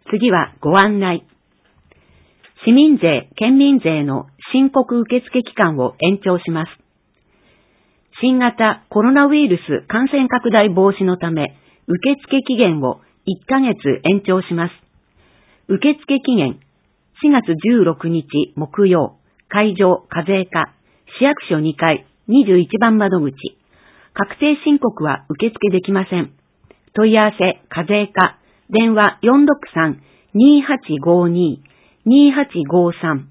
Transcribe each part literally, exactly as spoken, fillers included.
次はご案内。市民税・県民税の申告受付期間を延長します。新型コロナウイルス感染拡大防止のため、受付期限をいっかげつ延長します。受付期限、しがつじゅうろくにち木曜、会場課税課、市役所にかい、にじゅういちばん窓口。確定申告は受付できません。問い合わせ課税課、電話 よんろくさん にーはちごにー にーはちごさん。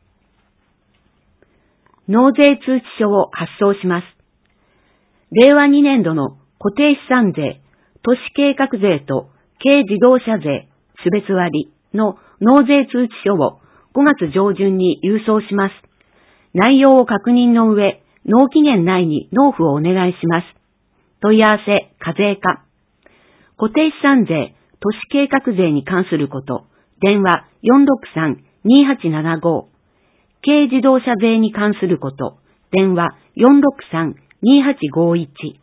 納税通知書を発送します。れいわにねんどの固定資産税、都市計画税と軽自動車税、種別割の納税通知書をごがつ上旬に郵送します。内容を確認の上、納期限内に納付をお願いします。問い合わせ課税課。固定資産税、都市計画税に関すること、電話 よんろくさん にーはちななご。軽自動車税に関すること、電話 よんろくさん にーはちごいち。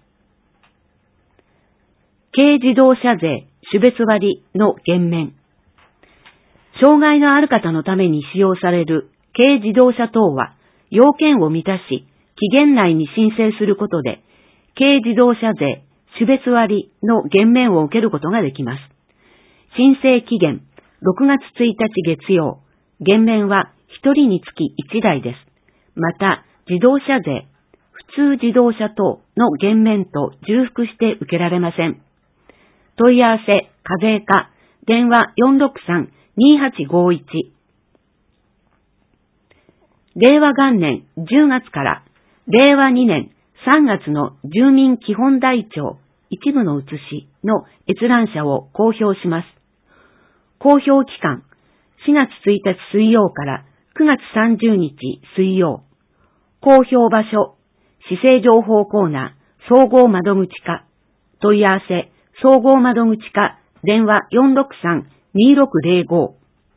軽自動車税、種別割の減免。障害のある方のために使用される軽自動車等は、要件を満たし、期限内に申請することで、軽自動車税、種別割の減免を受けることができます。申請期限、ろくがつついたち月曜、減免はひとりにつきいちだいです。また、自動車税、普通自動車等の減免と重複して受けられません。問い合わせ、課税課、電話 よんろくさん にーはちごいち。れいわ元年じゅうがつかられいわにねんさんがつの住民基本台帳一部の写しの閲覧者を公表します。公表期間、しがつついたち水曜からくがつさんじゅうにち水曜。公表場所、市政情報コーナー、総合窓口課。問い合わせ、総合窓口課、電話 よんろくさん にーろくぜろご。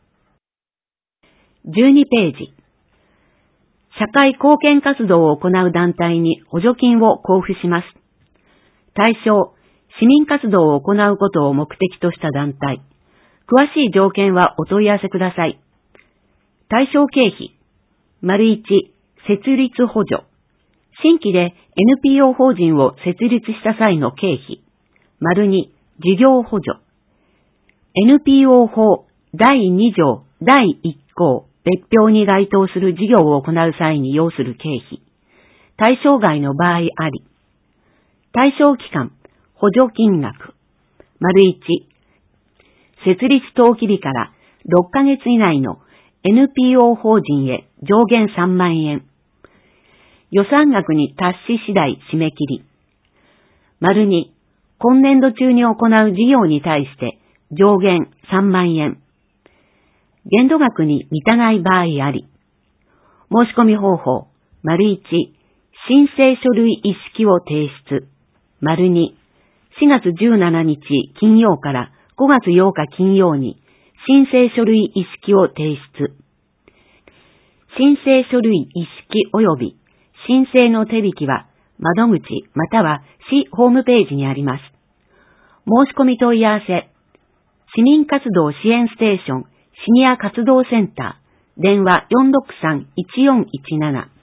じゅうにページ。社会貢献活動を行う団体に補助金を交付します。対象、市民活動を行うことを目的とした団体。詳しい条件はお問い合わせください。対象経費、丸いち、設立補助。新規で エヌピーオー 法人を設立した際の経費。丸に、事業補助。エヌピーオー 法だいにじょうだいいっこう別表に該当する事業を行う際に要する経費。対象外の場合あり。対象期間、補助金額。丸いち、設立登記日からろっかげつ以内の エヌピーオー 法人へ上限さんまんえん。予算額に達し次第締め切り。丸に、今年度中に行う事業に対して上限さんまんえん。限度額に満たない場合あり。申し込み方法、丸いち、申請書類一式を提出。丸に、しがつじゅうしちにち金曜からごがつようか金曜に申請書類一式を提出。申請書類一式及び申請の手引きは窓口または市ホームページにあります。申し込み問い合わせ、市民活動支援ステーションシニア活動センター、電話 よんろくさん いちよんいちなな。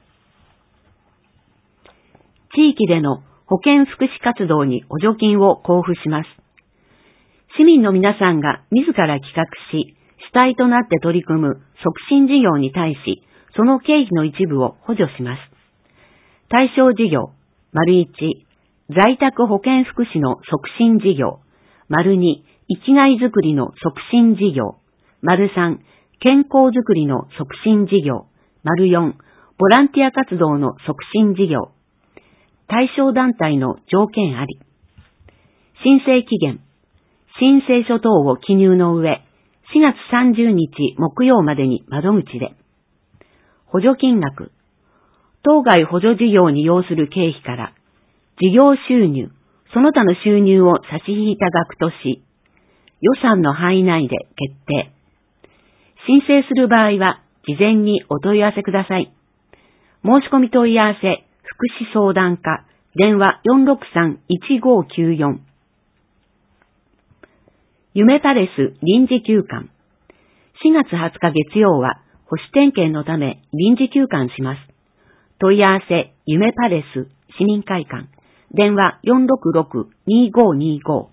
地域での保健福祉活動に補助金を交付します。市民の皆さんが自ら企画し、主体となって取り組む促進事業に対し、その経費の一部を補助します。対象事業、丸いち、在宅保健福祉の促進事業、丸に、生きがいづくりの促進事業、丸さん、健康づくりの促進事業、丸よん、ボランティア活動の促進事業。対象団体の条件あり。申請期限。申請書等を記入の上、しがつさんじゅうにち木曜までに窓口で。補助金額。当該補助事業に要する経費から、事業収入、その他の収入を差し引いた額とし、予算の範囲内で決定。申請する場合は、事前にお問い合わせください。申し込み問い合わせ、福祉相談課、電話 よんろくさん いちごきゅうよん。 夢パレス臨時休館。しがつはつか月曜は保守点検のため臨時休館します。問い合わせ、夢パレス市民会館。電話 よんろくろく にごにご。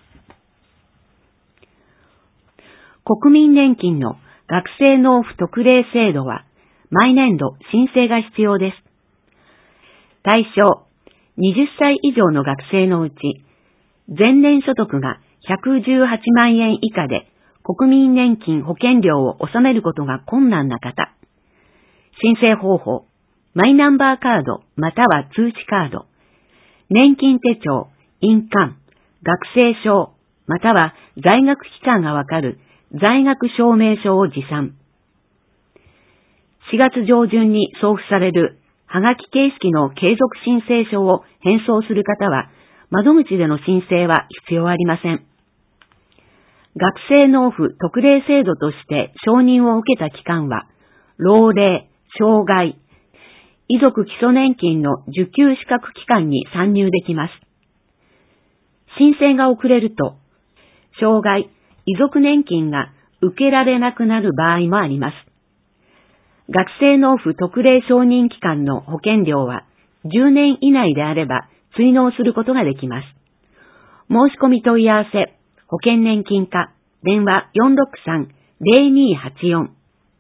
国民年金の学生納付特例制度は毎年度申請が必要です。対象、はたち以上の学生のうち、前年所得がひゃくじゅうはちまんえん以下で国民年金保険料を納めることが困難な方。申請方法、マイナンバーカードまたは通知カード、年金手帳、印鑑、学生証、または在学期間がわかる在学証明書を持参。しがつ上旬に送付されるはがき形式の継続申請書を返送する方は、窓口での申請は必要ありません。学生納付特例制度として承認を受けた期間は、老齢、障害、遺族基礎年金の受給資格期間に参入できます。申請が遅れると、障害、遺族年金が受けられなくなる場合もあります。学生納付特例承認期間の保険料はじゅうねん以内であれば追納することができます。申し込み問い合わせ、保険年金課、電話 よんろくさん ぜろにはちよん。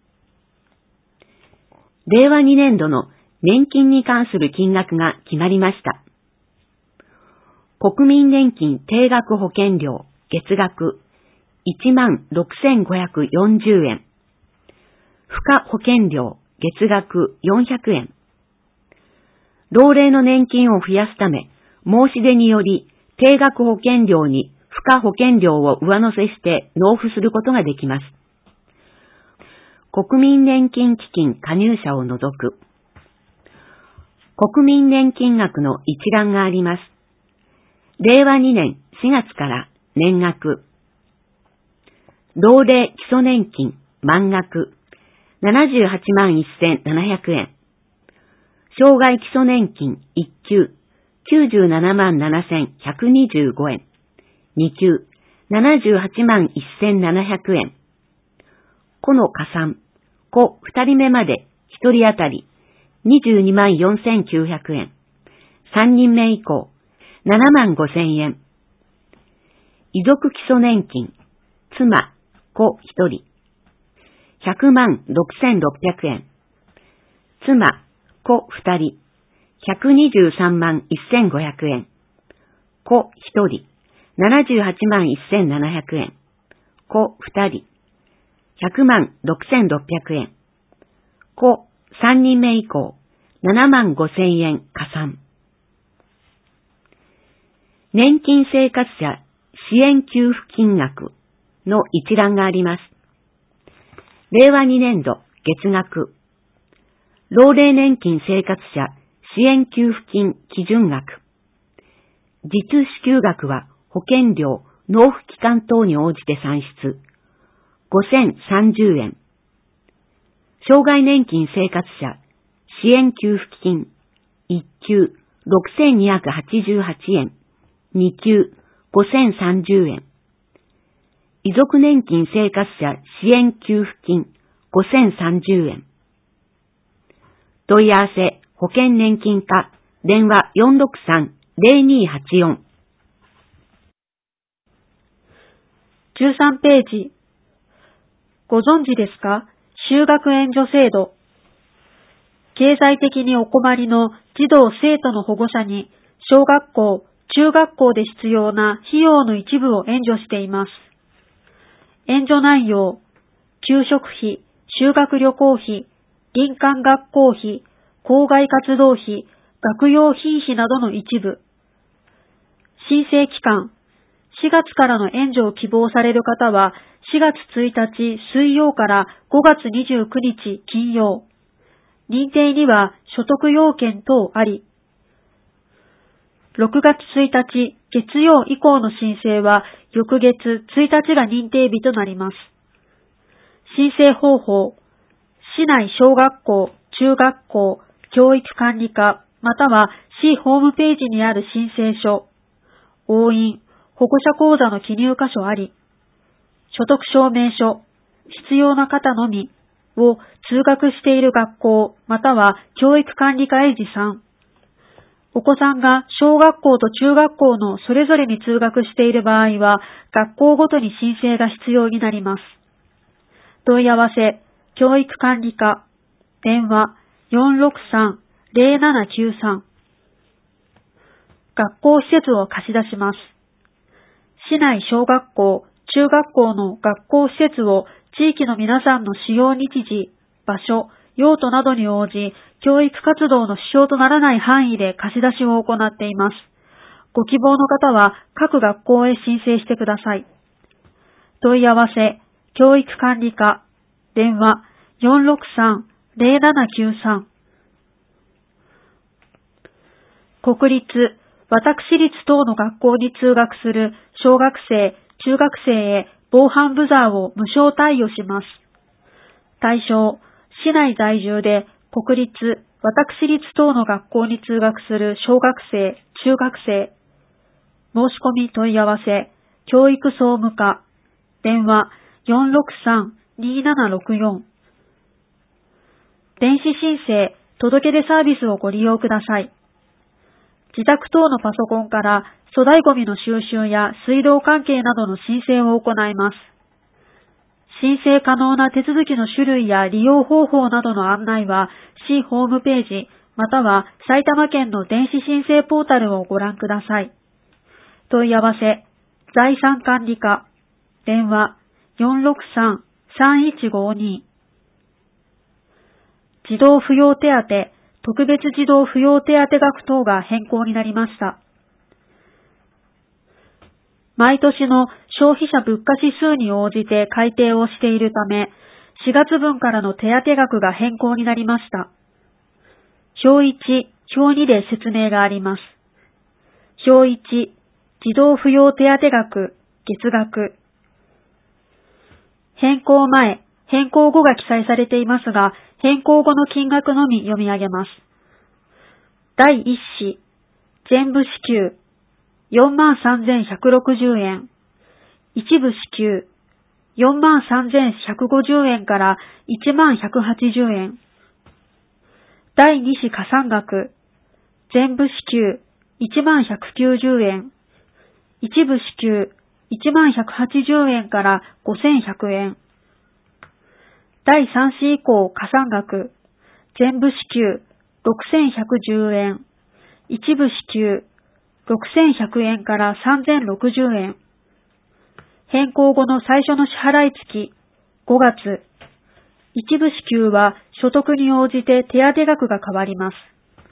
れいわにねんどの年金に関する金額が決まりました。国民年金定額保険料、月額いちまんろくせんごひゃくよんじゅうえん。付加保険料、月額よんひゃくえん。老齢の年金を増やすため、申し出により定額保険料に付加保険料を上乗せして納付することができます。国民年金基金加入者を除く。国民年金額の一覧があります。れいわにねんしがつから年額。老齢基礎年金満額ななじゅうはちまんせんななひゃくえん。障害基礎年金いっ級きゅうじゅうななまんななせんひゃくにじゅうごえん。に級ななじゅうはちまんせんななひゃくえん。子の加算、子ふたりめまでひとり当たりにじゅうにまんよんせんきゅうひゃくえん。さんにんめ以降ななまんごせんえん。遺族基礎年金、妻、子ひとり。ひゃくまんろくせんろっぴゃくえん。妻、子ふたり。ひゃくにじゅうさんまんせんごひゃくえん。子ひとり。ななじゅうはちまんせんななひゃくえん。子ふたり。ひゃくまんろくせんろっぴゃくえん。子さんにんめ以降、ななまんごせんえん加算。年金生活者支援給付金額の一覧があります。れいわにねんど月額。老齢年金生活者支援給付金基準額。実支給額は保険料、納付期間等に応じて算出。ごせんさんじゅうえん。障害年金生活者支援給付金いっ級ろくせんにひゃくはちじゅうはちえん。に級ごせんさんじゅうえん。遺族年金生活者支援給付金ごせんさんじゅうえん。問い合わせ保険年金課電話 よんろくさん ぜろにはちよん。 じゅうさんページ。ご存知ですか？就学援助制度。経済的にお困りの児童生徒の保護者に小学校、中学校で必要な費用の一部を援助しています。援助内容、給食費、修学旅行費、林間学校費、校外活動費、学用品費などの一部。申請期間、しがつからの援助を希望される方は、しがつついたち水曜からごがつにじゅうくにち金曜。認定には所得要件等あり。ろくがつついたち月曜以降の申請は翌月ついたちが認定日となります。申請方法、市内小学校、中学校、教育管理課、または市ホームページにある申請書、押印、保護者口座の記入箇所あり。 所得証明書、必要な方のみを通学している学校または教育管理課へ持参。お子さんが小学校と中学校のそれぞれに通学している場合は、学校ごとに申請が必要になります。問い合わせ、教育管理課、電話 よんろくさん ゼロななきゅうさん。学校施設を貸し出します。市内小学校、中学校の学校施設を地域の皆さんの使用日時、場所、用途などに応じ、教育活動の支障とならない範囲で貸し出しを行っています。ご希望の方は各学校へ申請してください。問い合わせ、教育管理課、電話 よんろくさん ゼロななきゅうさん。国立、私立等の学校に通学する小学生、中学生へ防犯ブザーを無償貸与します。対象、市内在住で国立、私立等の学校に通学する小学生、中学生。申し込み問い合わせ、教育総務課、電話 よんろくさん にななろくよん。電子申請、届出サービスをご利用ください。自宅等のパソコンから粗大ゴミの収集や水道関係などの申請を行います。申請可能な手続きの種類や利用方法などの案内は、市ホームページ、または埼玉県の電子申請ポータルをご覧ください。問い合わせ、財産管理課、電話 よんろくさん さんいちごに。児童扶養手当、特別児童扶養手当額等が変更になりました。毎年の消費者物価指数に応じて改定をしているため、しがつ分からの手当額が変更になりました。表いち、表にで説明があります。表いち、児童扶養手当額、月額。変更前、変更後が記載されていますが、変更後の金額のみ読み上げます。だいいっ子、全部支給、よんまんさんぜんひゃくろくじゅうえん。一部支給、よんまんさんぜんひゃくごじゅうえんからいちまんひゃくはちじゅうえん。だいに子加算額、全部支給、いちまんひゃくきゅうじゅうえん。一部支給、いちまんひゃくはちじゅうえんからごせんひゃくえん。だいさん子以降加算額、全部支給、ろくせんひゃくじゅうえん。一部支給、ろくせんひゃくえんからさんぜんろくじゅうえん。変更後の最初の支払い月、ごがつ。一部支給は所得に応じて手当額が変わります。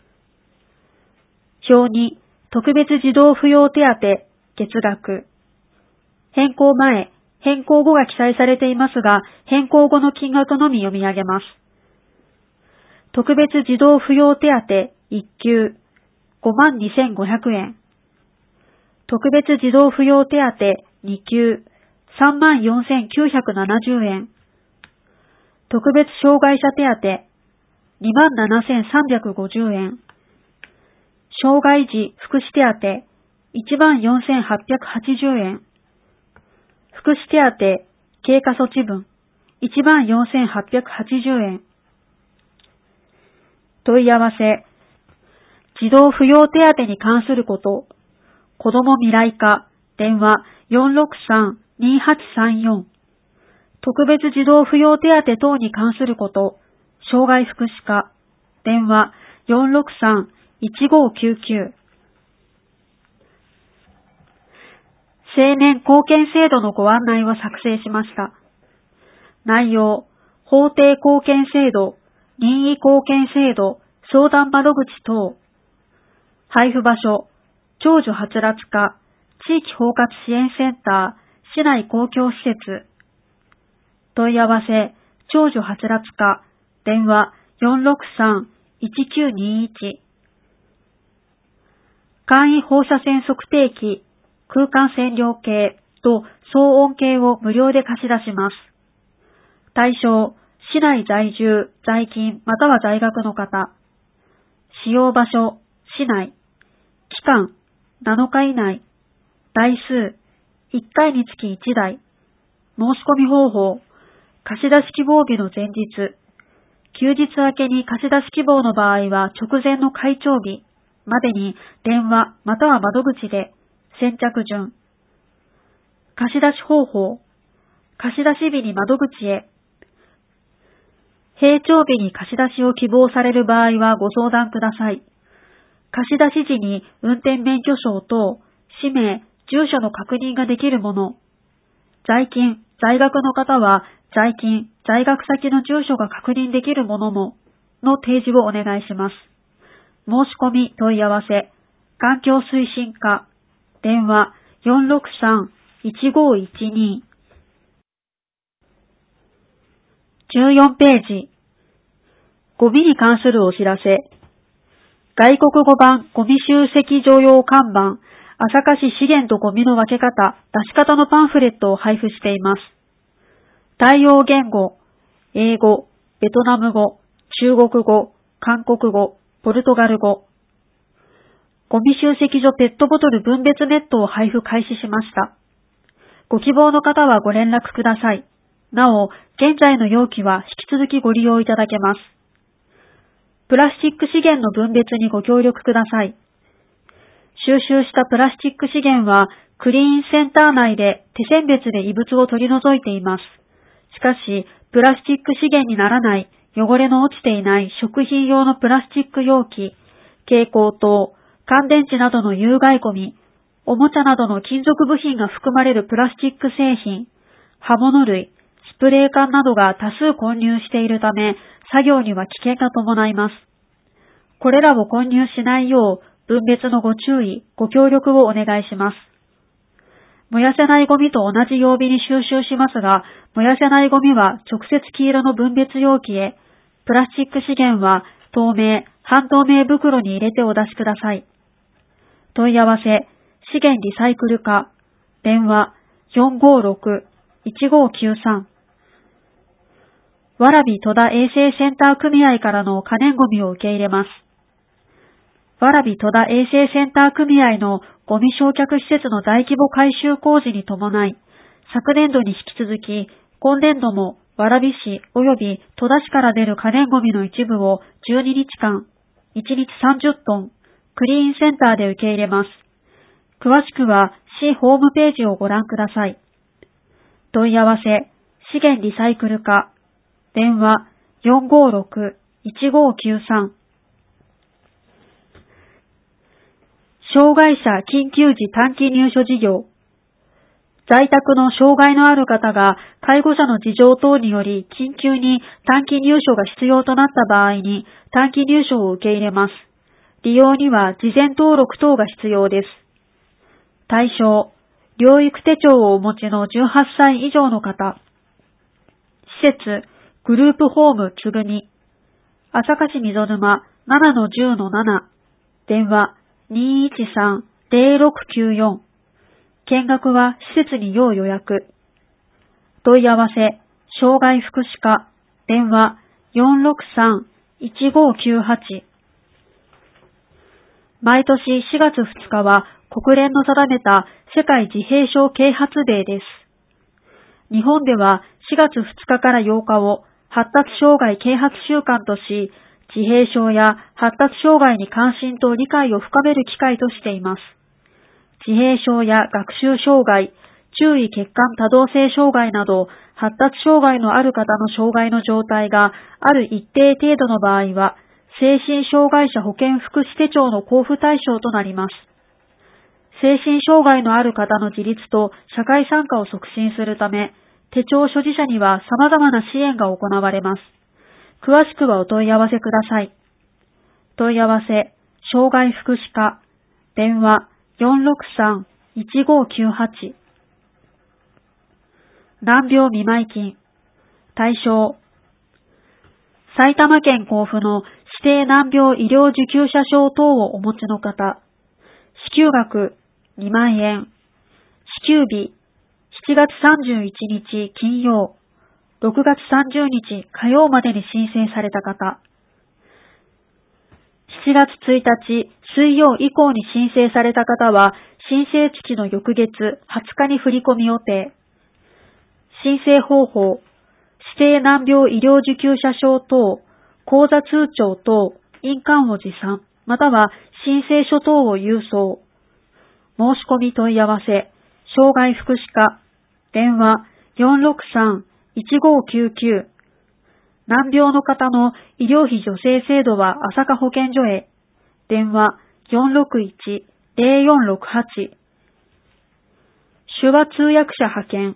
表に、特別児童扶養手当、月額。変更前、変更後が記載されていますが、変更後の金額のみ読み上げます。特別児童扶養手当、いっ級、ごまんにせんごひゃくえん。特別児童扶養手当、に級、さんまんよんせんきゅうひゃくななじゅうえん。特別障害者手当、にまんななせんさんびゃくごじゅうえん。障害児福祉手当、いちまんよんせんはっぴゃくはちじゅうえん。福祉手当、経過措置分、いちまんよんせんはっぴゃくはちじゅうえん。問い合わせ、児童扶養手当に関すること、子ども未来課、電話 よんろくさん にはちさんよん。特別児童扶養手当等に関すること、障害福祉課、電話 よんろくさん いちごきゅうきゅう。青年貢献制度のご案内を作成しました。内容、法定貢献制度、任意貢献制度、相談窓口等。配布場所、長女はつらつ課、地域包括支援センター、市内公共施設。問い合わせ、長女はつらつ課、電話 よんろくさん いちきゅうにいち。簡易放射線測定器、空間線量計と騒音計を無料で貸し出します。対象、市内在住、在勤または在学の方。使用場所、市内。期間、なのか以内。台数、いっかいにつきいちだい。 申し込み方法、貸し出し希望日の前日、休日明けに貸し出し希望の場合は直前の開帳日までに電話または窓口で先着順。貸し出し方法、貸し出し日に窓口へ。閉帳日に貸し出しを希望される場合はご相談ください。貸し出し時に運転免許証等、氏名、住所の確認ができるもの。在勤、在学の方は在勤、在学先の住所が確認できるものも、の提示をお願いします。申し込み問い合わせ、環境推進課、電話 よんろくさん いちごいちに。じゅうよんページ。ゴミに関するお知らせ。外国語版ゴミ集積所用看板、朝霞市資源とゴミの分け方、出し方のパンフレットを配布しています。対応言語、英語、ベトナム語、中国語、韓国語、ポルトガル語。ゴミ集積所ペットボトル分別ネットを配布開始しました。ご希望の方はご連絡ください。なお、現在の容器は引き続きご利用いただけます。プラスチック資源の分別にご協力ください。収集したプラスチック資源はクリーンセンター内で手選別で異物を取り除いています。しかし、プラスチック資源にならない汚れの落ちていない食品用のプラスチック容器、蛍光灯、乾電池などの有害ゴミ、おもちゃなどの金属部品が含まれるプラスチック製品、刃物類、スプレー缶などが多数混入しているため、作業には危険が伴います。これらを混入しないよう、分別のご注意、ご協力をお願いします。燃やせないゴミと同じ曜日に収集しますが、燃やせないゴミは直接黄色の分別容器へ、プラスチック資源は透明、半透明袋に入れてお出しください。問い合わせ、資源リサイクル課、電話 よんごろく いちごきゅうさん。蕨戸田衛生センター組合からの可燃ゴミを受け入れます。蕨戸田衛生センター組合のゴミ焼却施設の大規模改修工事に伴い、昨年度に引き続き、今年度も蕨市及び戸田市から出る可燃ゴミの一部をじゅうににちかん、いちにちさんじゅっトン、クリーンセンターで受け入れます。詳しくは市ホームページをご覧ください。問い合わせ、資源リサイクル課、電話 よんごろく いちごきゅうさん。障害者緊急時短期入所事業。在宅の障害のある方が介護者の事情等により緊急に短期入所が必要となった場合に短期入所を受け入れます。利用には事前登録等が必要です。対象、療育手帳をお持ちのじゅうはっさい以上の方。施設、グループホームつぐみ。朝霞市溝沼 ななのじゅうのなな。電話 にいちさん ぜろろくきゅうよん。見学は施設に要予約。問い合わせ、障害福祉課、電話 よんろくさん いちごきゅうはち。毎年しがつふつかは国連の定めた世界自閉症啓発デーです。日本ではしがつふつかからようかを発達障害啓発週間とし、自閉症や発達障害に関心と理解を深める機会としています。自閉症や学習障害、注意欠陥多動性障害など発達障害のある方の障害の状態がある一定程度の場合は、精神障害者保健福祉手帳の交付対象となります。精神障害のある方の自立と社会参加を促進するため、手帳所持者には様々な支援が行われます。詳しくはお問い合わせください。問い合わせ、障害福祉課、電話 よんろくさん いちごきゅうはち。難病見舞金。対象、埼玉県甲府の指定難病医療受給者証等をお持ちの方。支給額にまんえん。支給日しちがつさんじゅういちにち金曜、ろくがつさんじゅうにち火曜までに申請された方。しちがつついたち水曜以降に申請された方は、申請月の翌月はつかに振り込み予定。 申請方法、指定難病医療受給者証等、口座通帳等、印鑑を持参、または申請書等を郵送。申し込み問い合わせ、障害福祉課、電話 よんろくさん いちごきゅうきゅう。難病の方の医療費助成制度は朝霞保健所へ。電話 よんろくいち ぜろよんろくはち。手話通訳者派遣。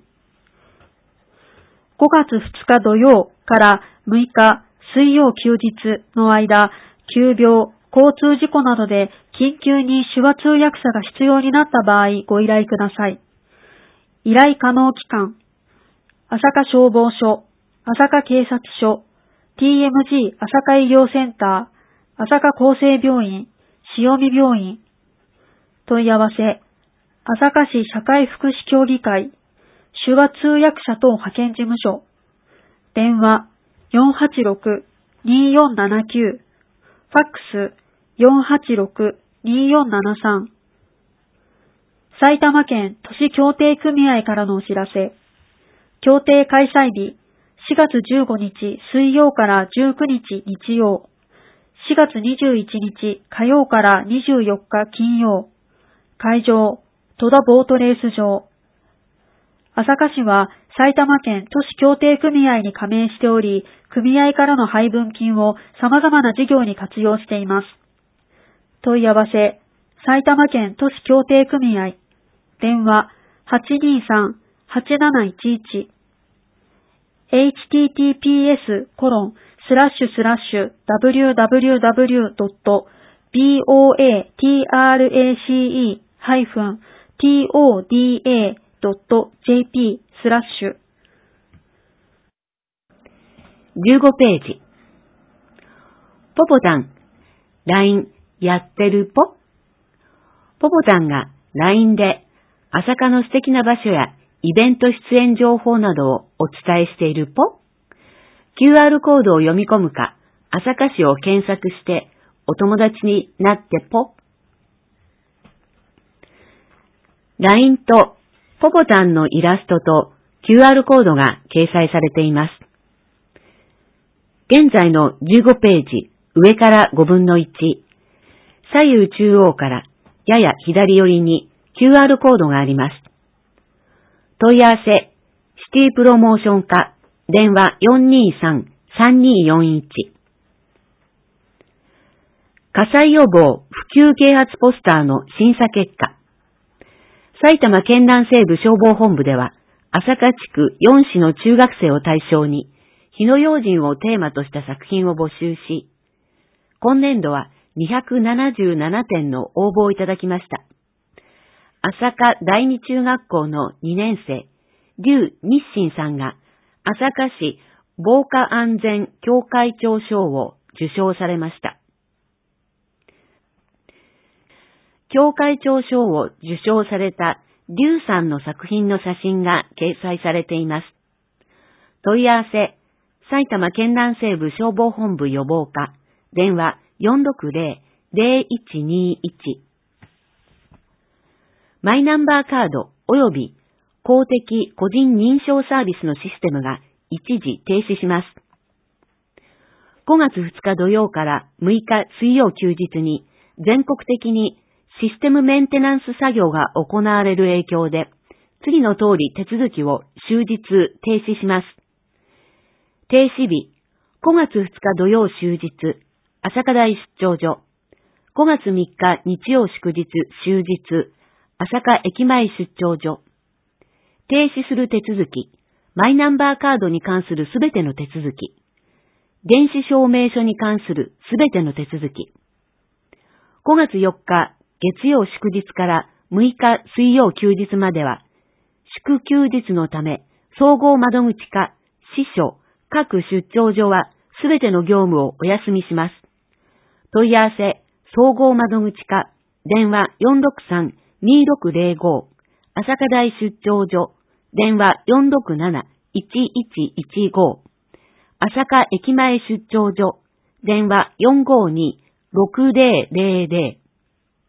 ごがつふつか土曜からむいか水曜休日の間、急病、交通事故などで緊急に手話通訳者が必要になった場合ご依頼ください。依頼可能期間、朝霞消防署、朝霞警察署、ティーエムジー 朝霞医療センター、朝霞厚生病院、塩見病院。問い合わせ、朝霞市社会福祉協議会、手話通訳者等派遣事務所。電話 よんはちろく にーよんななきゅう。ファックス よんはちろく にーよんななさん。埼玉県都市協定組合からのお知らせ。協定開催日、しがつじゅうごにち水曜からじゅうくにち日曜。しがつにじゅういちにち火曜からにじゅうよっか金曜。会場、戸田ボートレース場。朝霞市は埼玉県都市協定組合に加盟しており、組合からの配分金を様々な事業に活用しています。問い合わせ、埼玉県都市協定組合。電話 はちにーさん はちなないちいち。エイチティーティーピーエス コロンスラッシュスラッシュ ダブリューダブリューダブリュー ドット ビーオーエーティーアールエーシーイー ハイフン ティーオーディーエー ドット ジェーピー スラッシュ。 じゅうごページ。ポポタン、ライン やってるポ？ポポタンが ライン で朝霞の素敵な場所やイベント出演情報などをお伝えしているポ？ キューアール コードを読み込むか、朝霞市を検索してお友達になってポ。ライン とポポタンのイラストと キューアール コードが掲載されています。現在のじゅうごページ、上からごぶんのいち、左右中央からやや左寄りに キューアール コードがあります。問い合わせ、シティプロモーション課、電話 よんにーさん さんにーよんいち。火災予防普及啓発ポスターの審査結果。埼玉県南西部消防本部では、朝霞地区よんしの中学生を対象に、火の用心をテーマとした作品を募集し、今年度はにひゃくななじゅうななてんの応募をいただきました。朝霞第二中学校のにねんせい、劉日清さんが朝霞市防火安全協会長賞を受賞されました。協会長賞を受賞された劉さんの作品の写真が掲載されています。問い合わせ、埼玉県南西部消防本部予防課、電話 よんろくぜろ ぜろいちにいち。マイナンバーカード及び公的個人認証サービスのシステムが一時停止します。ごがつふつか土曜からむいか水曜休日に全国的にシステムメンテナンス作業が行われる影響で、次の通り手続きを終日停止します。停止日、ごがつふつか土曜終日、朝霞台出張所。ごがつみっか日曜祝日終日、朝霞駅前出張所。停止する手続き、マイナンバーカードに関するすべての手続き。電子証明書に関するすべての手続き。ごがつよっか月曜祝日からむいか水曜休日までは、祝休日のため、総合窓口課、支所、各出張所はすべての業務をお休みします。問い合わせ、総合窓口課、電話 よんろくさん にーろくぜろご、朝霞台出張所、電話 よんろくなな いちいちいちご、朝霞駅前出張所、電話 よんごに ろくぜろぜろぜろ。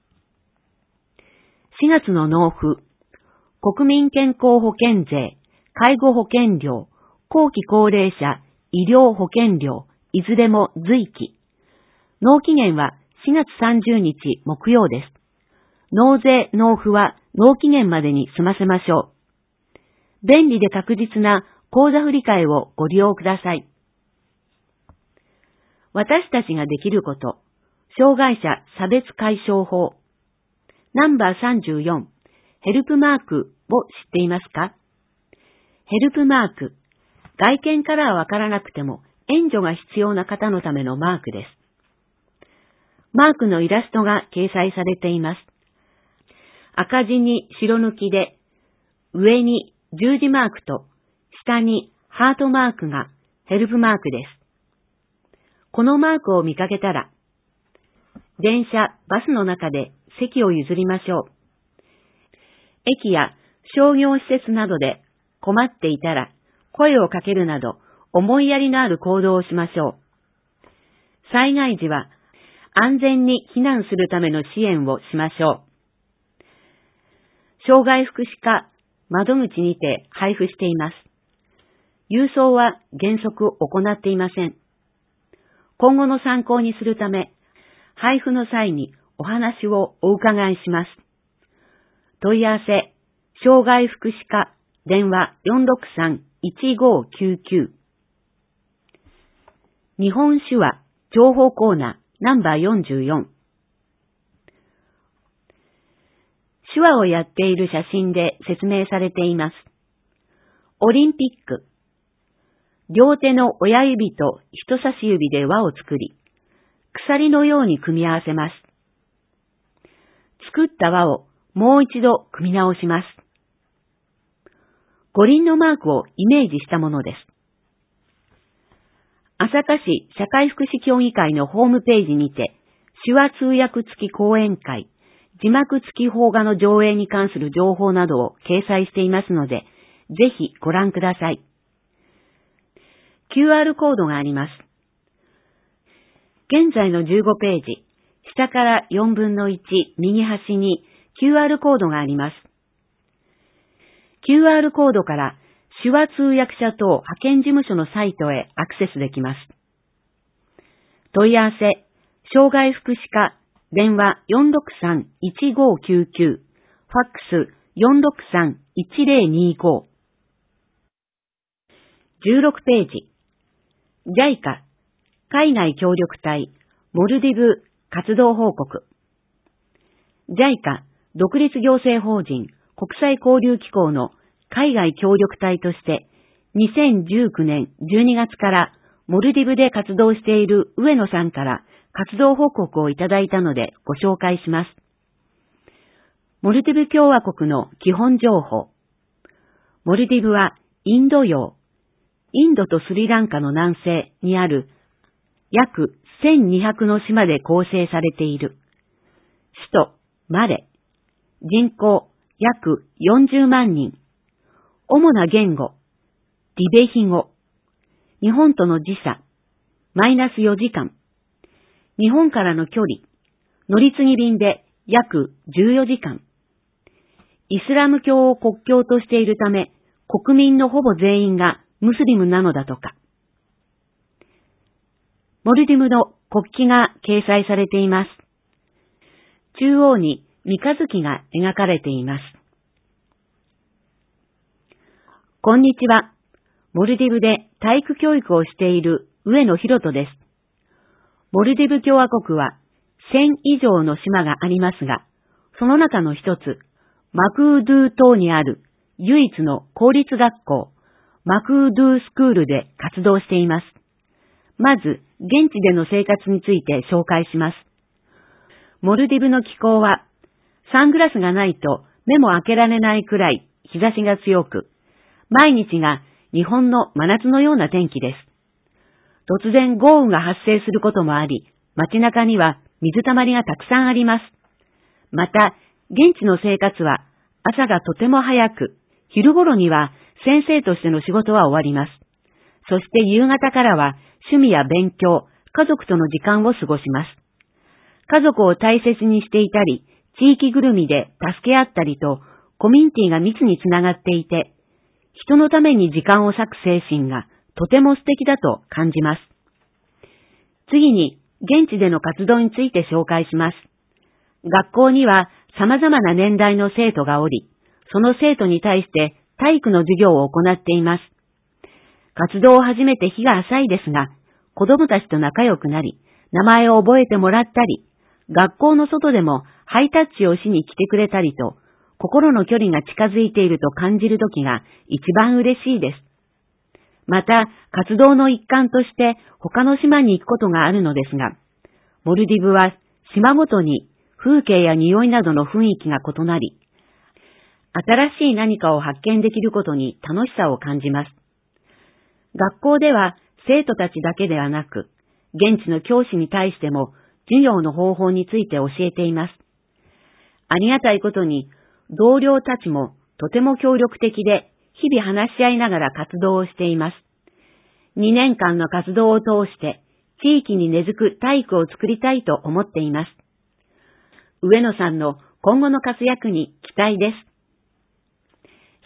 しがつの納付、国民健康保険税、 介護保険料、後期高齢者、医療保険料、いずれも随期。納期限はしがつさんじゅうにち木曜です。納税、納付は納期限までに済ませましょう。便利で確実な口座振替をご利用ください。私たちができること、障害者差別解消法。ナンバーさんじゅうよん、ヘルプマークを知っていますか？ヘルプマーク、外見からはわからなくても援助が必要な方のためのマークです。マークのイラストが掲載されています。赤字に白抜きで、上に十字マークと下にハートマークがヘルプマークです。このマークを見かけたら、電車、バスの中で席を譲りましょう。駅や商業施設などで困っていたら声をかけるなど思いやりのある行動をしましょう。災害時は安全に避難するための支援をしましょう。障害福祉課窓口にて配布しています。郵送は原則行っていません。今後の参考にするため、配布の際にお話をお伺いします。問い合わせ、障害福祉課、電話 よんろくさん いちごきゅうきゅう。日本手話情報コーナーナンバーよんじゅうよん。手話をやっている写真で説明されています。オリンピック。両手の親指と人差し指で輪を作り、鎖のように組み合わせます。作った輪をもう一度組み直します。五輪のマークをイメージしたものです。朝霞市社会福祉協議会のホームページにて、手話通訳付き講演会、字幕付き邦画の上映に関する情報などを掲載していますので、ぜひご覧ください。キューアール コードがあります。現在のじゅうごページ、下からよんぶんのいち右端に キューアール コードがあります。キューアール コードから手話通訳者等派遣事務所のサイトへアクセスできます。問い合わせ、障害福祉課、電話 よんろくさん いちごきゅうきゅう、ファックス よんろくさん いちぜろにご。じゅうろくページ、ジャイカ、海外協力隊、モルディブ活動報告。ジャイカ、独立行政法人国際交流機構の海外協力隊として、にせんじゅうきゅうねんじゅうにがつからモルディブで活動している上野さんから活動報告をいただいたのでご紹介します。モルディブ共和国の基本情報。モルディブはインド洋、インドとスリランカの南西にある約せんにひゃくの島で構成されている。首都マレ、人口約よんじゅうまんにん。主な言語、リベヒ語。日本との時差、マイナスよじかん。日本からの距離、乗り継ぎ便で約じゅうよじかん。イスラム教を国教としているため、国民のほぼ全員がムスリムなのだとか。モルディブの国旗が掲載されています。中央に三日月が描かれています。こんにちは。モルディブで体育教育をしている上野博人です。モルディブ共和国はせん以上の島がありますが、その中の一つ、マクードゥ島にある唯一の公立学校、マクードゥスクールで活動しています。まず、現地での生活について紹介します。モルディブの気候は、サングラスがないと目も開けられないくらい日差しが強く、毎日が日本の真夏のような天気です。突然豪雨が発生することもあり、街中には水たまりがたくさんあります。また、現地の生活は朝がとても早く、昼頃には先生としての仕事は終わります。そして夕方からは趣味や勉強、家族との時間を過ごします。家族を大切にしていたり、地域ぐるみで助け合ったりと、コミュニティが密につながっていて、 人のために時間を割く精神がとても素敵だと感じます。次に、現地での活動について紹介します。学校には様々な年代の生徒がおり、その生徒に対して体育の授業を行っています。活動を始めて日が浅いですが、子供たちと仲良くなり、名前を覚えてもらったり、学校の外でもハイタッチをしに来てくれたりと、心の距離が近づいていると感じるときが一番嬉しいです。また、活動の一環として他の島に行くことがあるのですが、モルディブは島ごとに風景や匂いなどの雰囲気が異なり、新しい何かを発見できることに楽しさを感じます。学校では生徒たちだけではなく、現地の教師に対しても授業の方法について教えています。ありがたいことに、同僚たちもとても協力的で、日々話し合いながら活動をしています。にねんかんの活動を通して、地域に根付く体育を作りたいと思っています。上野さんの今後の活躍に期待です。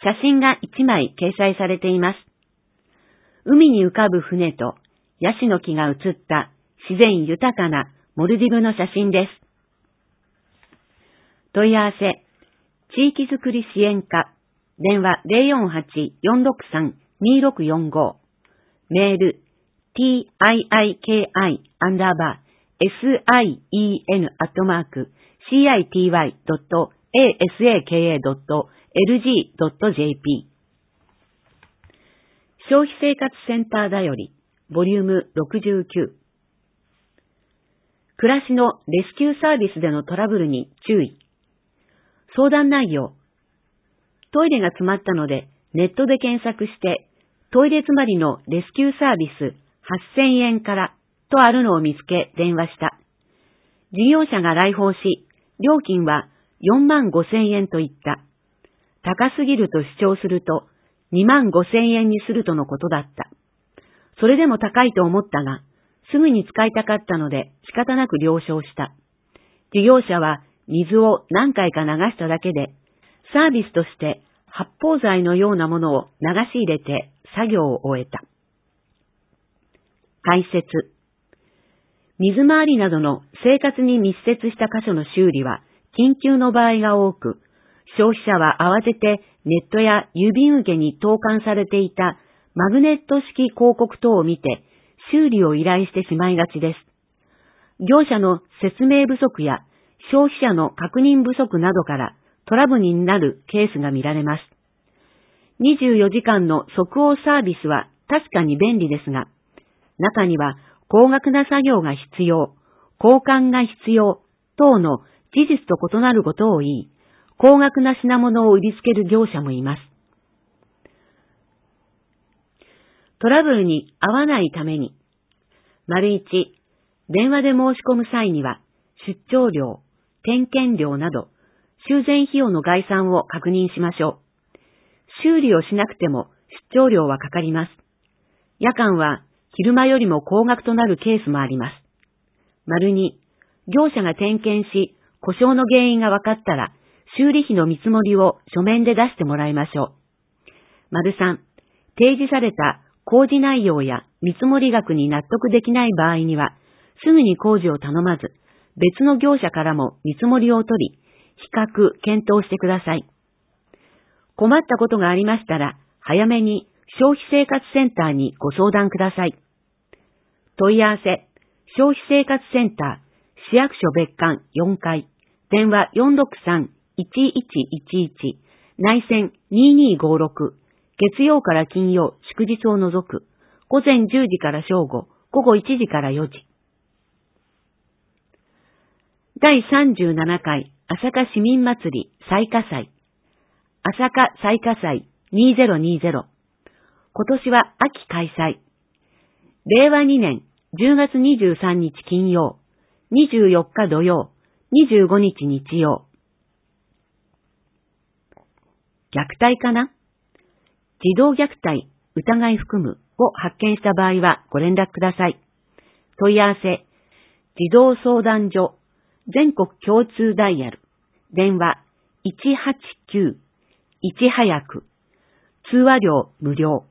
写真がいちまい掲載されています。海に浮かぶ船とヤシの木が写った自然豊かなモルディブの写真です。問い合わせ、地域づくり支援課、電話 ゼロよんはち よんろくさん にろくよんご、メール ティーアイアイケーアイ アンダーバー エスアイイーエヌ アットマーク シーアイティーワイ ドット エーエスエーケーエー ドット エルジー ドット ジェーピー 消費生活センターだよりボリュームろくじゅうきゅう、暮らしのレスキューサービスでのトラブルに注意。相談内容。トイレが詰まったのでネットで検索してトイレ詰まりのレスキューサービスはっせんえんからとあるのを見つけ電話した。事業者が来訪し、料金はよんまんごせんえんと言った。高すぎると主張するとにまんごせんえんにするとのことだった。それでも高いと思ったが、すぐに使いたかったので仕方なく了承した。事業者は水を何回か流しただけで、サービスとして発泡剤のようなものを流し入れて作業を終えた。解説。水回りなどの生活に密接した箇所の修理は緊急の場合が多く、消費者は慌ててネットや郵便受けに投函されていたマグネット式広告等を見て修理を依頼してしまいがちです。業者の説明不足や消費者の確認不足などからトラブルになるケースが見られます。にじゅうよじかんの即応サービスは確かに便利ですが、中には高額な作業が必要、交換が必要等の事実と異なることを言い、高額な品物を売りつける業者もいます。トラブルに遭わないために、丸一、電話で申し込む際には、出張料、点検料など、修繕費用の概算を確認しましょう。修理をしなくても出張料はかかります。夜間は昼間よりも高額となるケースもあります。丸二、業者が点検し、故障の原因が分かったら、修理費の見積もりを書面で出してもらいましょう。丸三、提示された工事内容や見積もり額に納得できない場合には、すぐに工事を頼まず、別の業者からも見積もりを取り、比較、検討してください。困ったことがありましたら、早めに消費生活センターにご相談ください。問い合わせ、消費生活センター、市役所別館よんかい、電話 よんろくさん いちいちいちいち、内線ににごろく、月曜から金曜、祝日を除く、午前じゅうじから正午、午後いちじからよじ。だいさんじゅうななかい朝霞市民祭り彩花祭、朝霞彩花祭にせんにじゅう。今年は秋開催。れいわにねんじゅうがつにじゅうさんにち金曜、にじゅうよっか土曜、にじゅうごにち日曜。虐待かな？児童虐待、疑い含むを発見した場合はご連絡ください。問い合わせ、児童相談所、全国共通ダイヤル、電話いちはちきゅう、いち早く、 通話料無料。